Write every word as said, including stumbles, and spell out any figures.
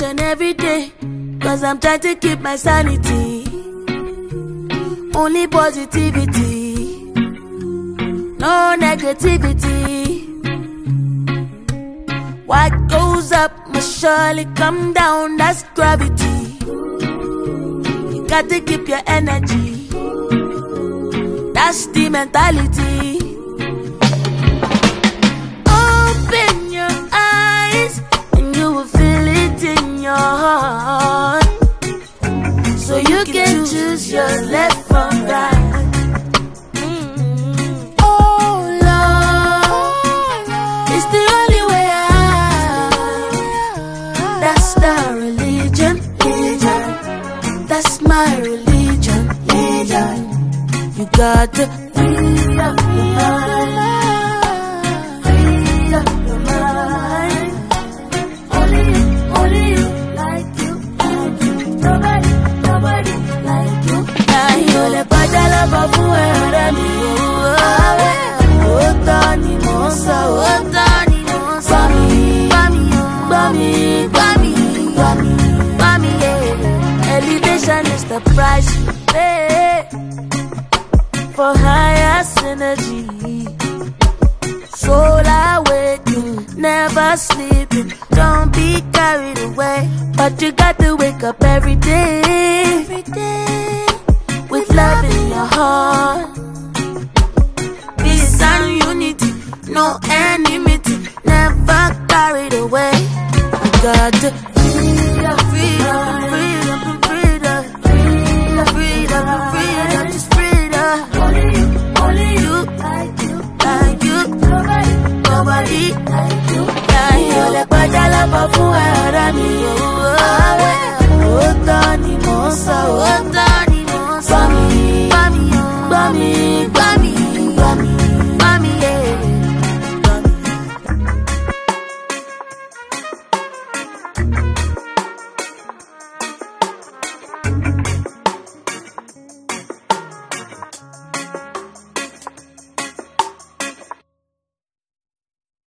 and every day, cause I'm trying to keep my sanity. Only positivity, no negativity. What goes up must surely come down, that's gravity. You got to keep your energy, that's the mentality. Open your eyes and you will feel it in your heart, so you can choose your left from right. That's my religion, religion. You got to free up your mind, free up your mind. Only you, only you, like you, like you. Nobody, nobody like you. Now you le badala babu eremi. Otani monsa, otani monsa. Bami, bami, bami, bami, bami, yeah. Elevation is the price you pay for higher synergy. Soul awakening, never sleeping. Don't be carried away, but you got to wake up every day, every day with love in your heart. Peace and unity, no enmity, never carried away. You got to freedom, freedom, freedom. Freedom, freedom, just freedom. Only you, only you, like you, like you. Nobody, nobody like you. Now you le badala babu eremi. Otani monsa, otani.